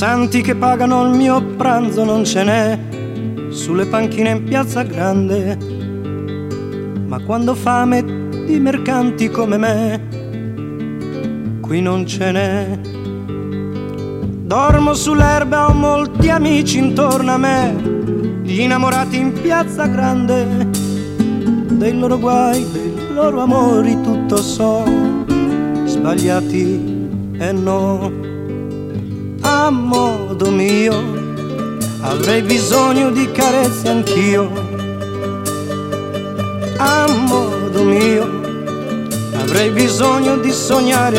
santi che pagano il mio pranzo non ce n'è sulle panchine in Piazza Grande, ma quando ho fame di mercanti come me qui non ce n'è. Dormo sull'erba, ho molti amici intorno a me, gli innamorati in Piazza Grande, dei loro guai, dei loro amori tutto so, sbagliati e no. A modo mio avrei bisogno di carezze anch'io, a modo mio avrei bisogno di sognare